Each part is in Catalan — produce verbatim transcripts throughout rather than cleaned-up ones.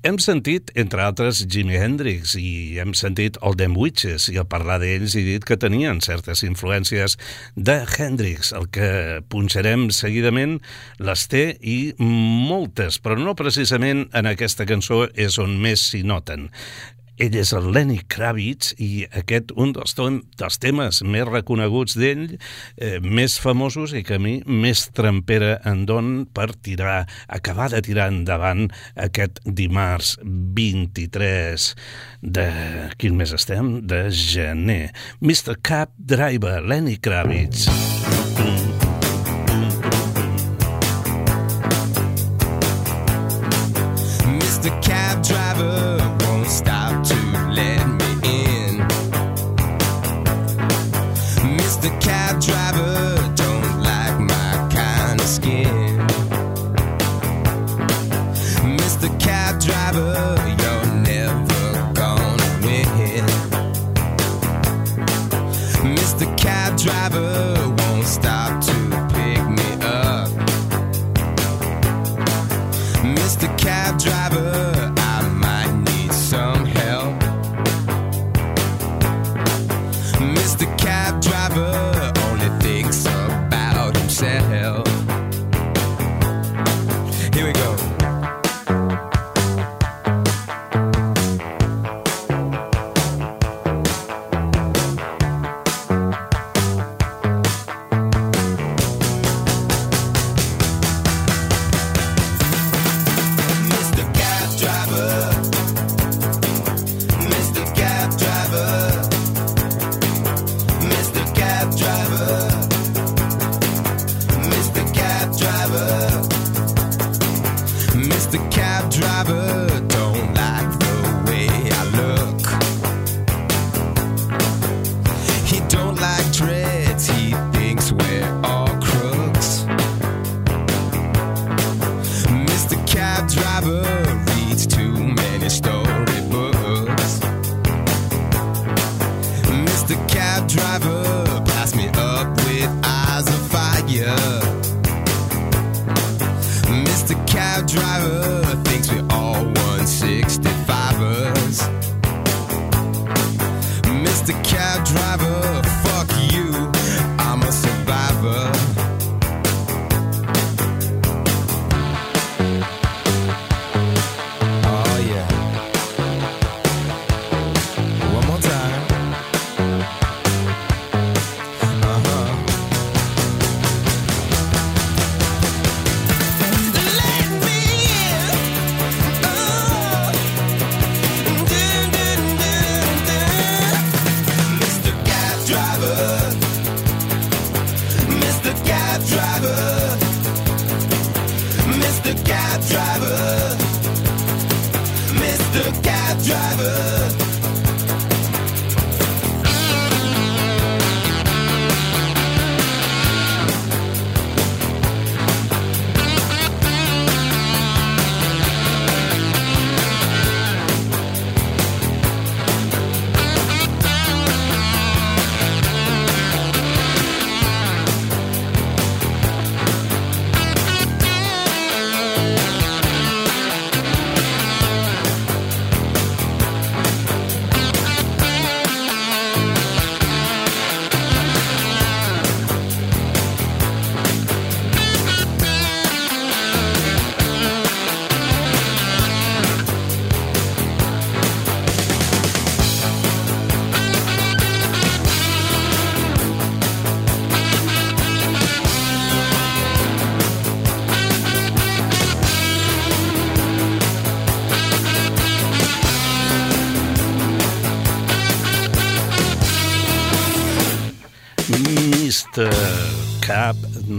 Hem sentit, entre altres, Jimi Hendrix i hem sentit All Them Witches, i al parlar d'ells he dit que tenien certes influències de Hendrix. El que punxarem seguidament les té i moltes, però no precisament en aquesta cançó és on més s'hi noten. Ell és el Lenny Kravitz i aquest un dels, dels temes més reconeguts d'ell, eh, més famosos i que a mi més trempera em don per tirar, acabar de tirar endavant aquest dimarts vint-i-tres de... quin mes estem? De gener. mister Cab Driver, Lenny Kravitz. mister Cab Driver won't stop to let me in. mister Cab Driver don't like my kind of skin. mister Cab Driver, you're never gonna win. mister Cab Driver won't stop to pick me up. mister Cab Driver, I might need some help. mister Cab Driver only thinks about himself. Here we go. mister Cab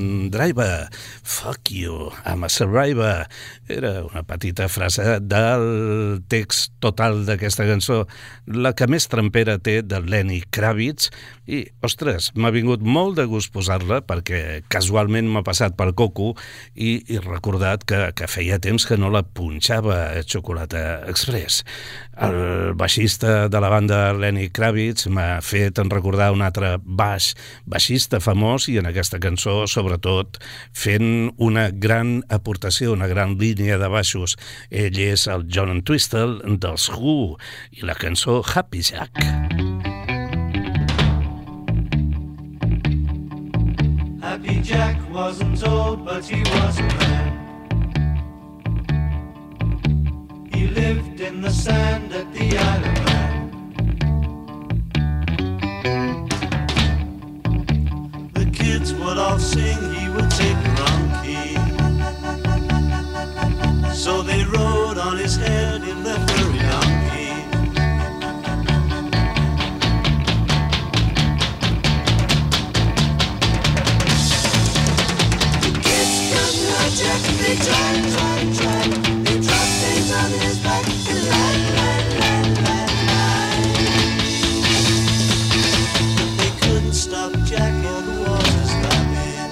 Driver, fuck you, I'm a survivor. Era una petita frase del text total d'aquesta cançó, la que més trempera té de Lenny Kravitz, i, ostres, m'ha vingut molt de gust posar-la perquè casualment m'ha passat per Coco i he recordat que, que feia temps que no la punxava a Xocolata Express. El baixista de la banda Lenny Kravitz m'ha fet recordar un altre baix, baixista famós, i en aquesta cançó sobretot fent fent una gran aportació, una gran línia de baixos. Ell és el John Entwistle dels Who i la cançó Happy Jack. Happy Jack wasn't old, but he was a man. He lived in the sand at the Isle of Man. The kids would all sing, he would take the wrong key. So they rode on his head in their furry donkey. The kids come to Jack and they try, try, try. They drop things on his back and lie, lie, lie, lie, lie. They couldn't stop Jack or the water's lapping.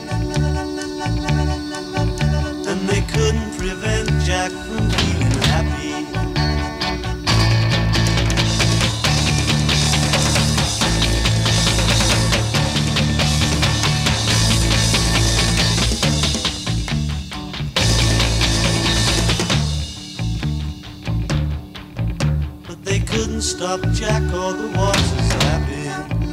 And they couldn't prevent Jack from being happy. But they couldn't stop Jack or the water's lapping.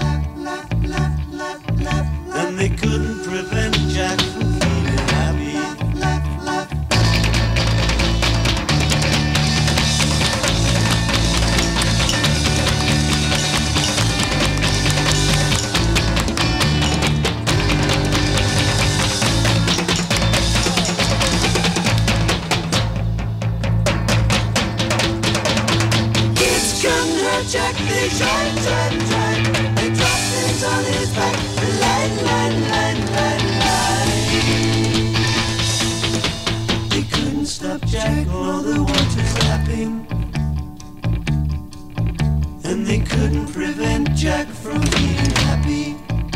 And they couldn't prevent Jack from feeling happy. Jack, they try, try, try. They drop things on his back. Lie, lie, lie, lie, lie. They couldn't stop Jack or the water's lapping. And they couldn't prevent Jack from being happy.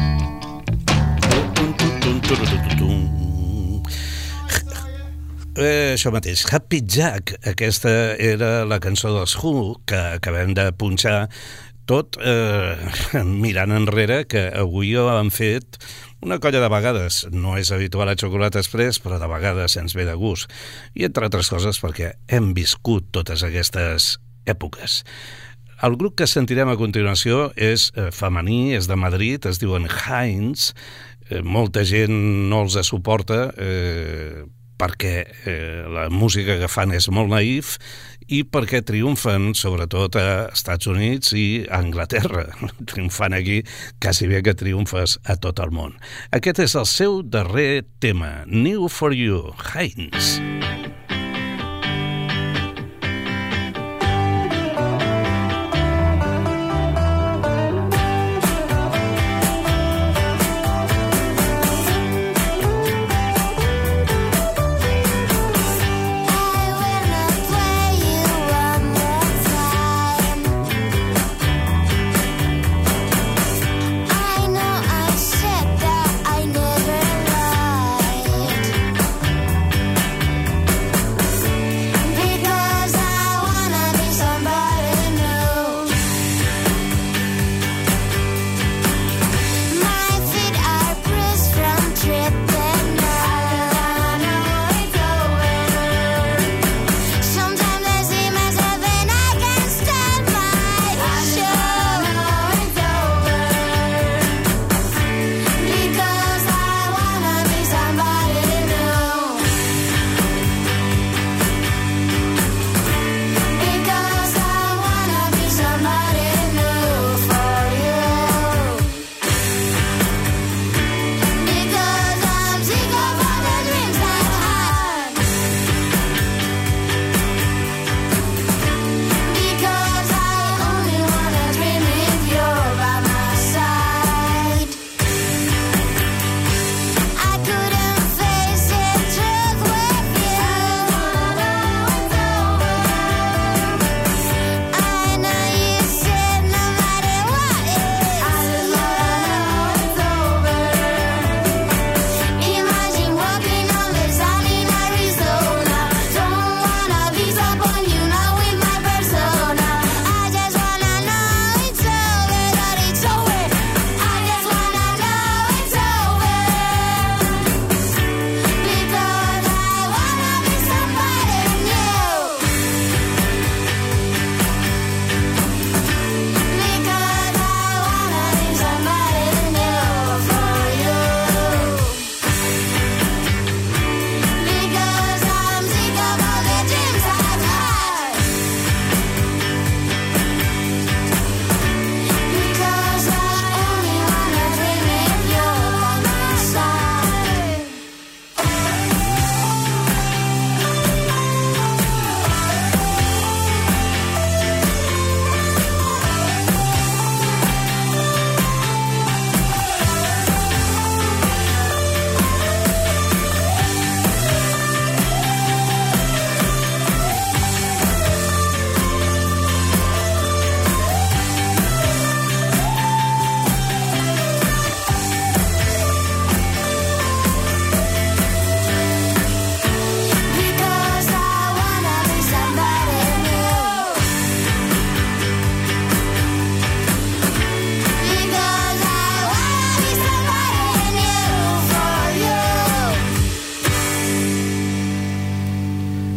Eh, això mateix, Happy Jack, aquesta era la cançó dels Who que acabem de punxar, tot eh, mirant enrere, que avui ho han fet una colla de vegades. No és habitual a Xocolata Express, però de vegades ens ve de gust. I entre altres coses perquè hem viscut totes aquestes èpoques. El grup que sentirem a continuació és eh, femení, és de Madrid, es diuen Heinz. Eh, molta gent no els suporta, eh, perquè eh, la música que fan és molt naïf i perquè triomfen sobretot a Estats Units i a Anglaterra. Triomfant aquí quasi bé que triomfes a tot el món. Aquest és el seu darrer tema, New for You, Heinz. I never lied.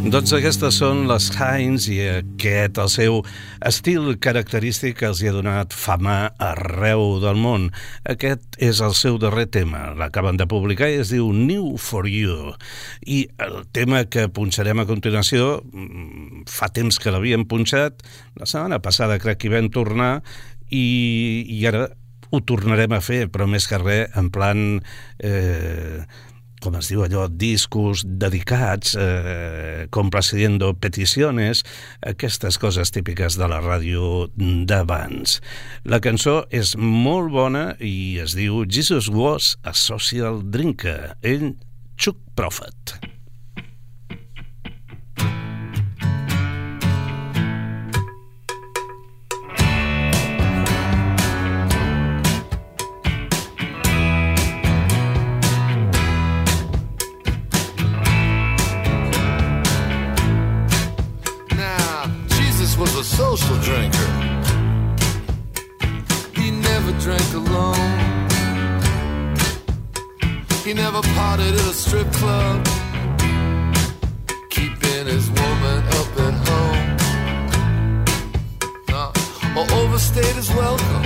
Doncs aquestes són les Heinz i aquest, el seu estil característic que els hi ha donat fama arreu del món. Aquest és el seu darrer tema, l'acaben de publicar i es diu New for You. I el tema que punxarem a continuació, fa temps que l'havíem punxat, la setmana passada crec que hi vam tornar i, i ara ho tornarem a fer, però més que res en plan... Eh, com es diu allò, discos dedicats, eh, complaciendo peticiones, aquestes coses típiques de la ràdio d'abans. La cançó és molt bona i es diu Jesus Was a Social Drinker, ell Chuck Prophet. Was a social drinker. He never drank alone. He never partied at a strip club, keeping his woman up at home, uh, or overstayed his welcome,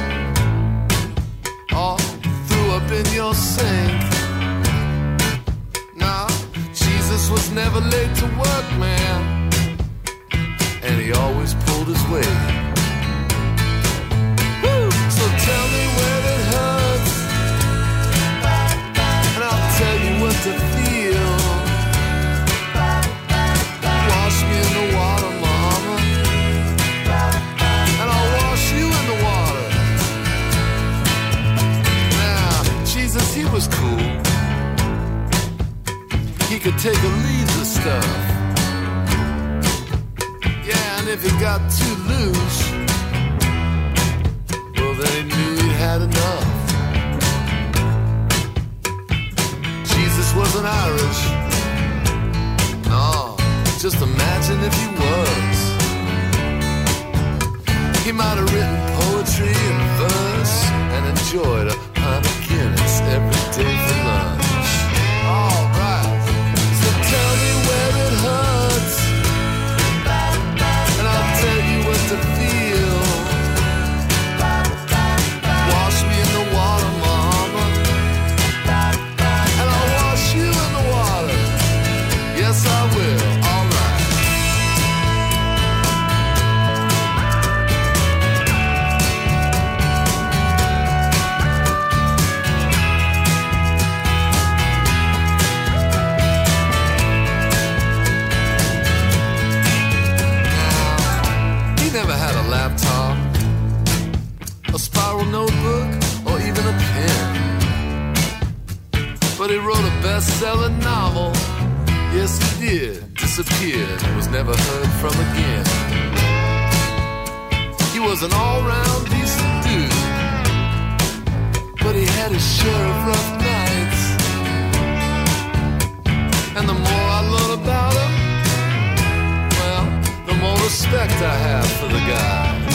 or threw up in your sink. Nah, Jesus was never late to work, man, and he always pulled his weight. Woo! So tell me where it hurts, and I'll tell you what to feel. Wash me in the water, mama, and I'll wash you in the water. Now, Jesus, he was cool. He could take or leave the stuff. And if he got too loose, well, then he knew he'd had enough. Jesus wasn't Irish. No, just imagine if he was. He might have written poetry and verse and enjoyed a pint of Guinness every day for lunch. All right, so tell me where it hurts, tell you what to feel. Wash me in the water, mama, and I'll wash you in the water. Yes, I will. All right. Never had a laptop, a spiral notebook, or even a pen, but he wrote a best-selling novel. Yes, he did. Disappeared and was never heard from again. He was an all-round decent dude, but he had his share of rough nights. And the more I learn about him, the more respect I have for the guy.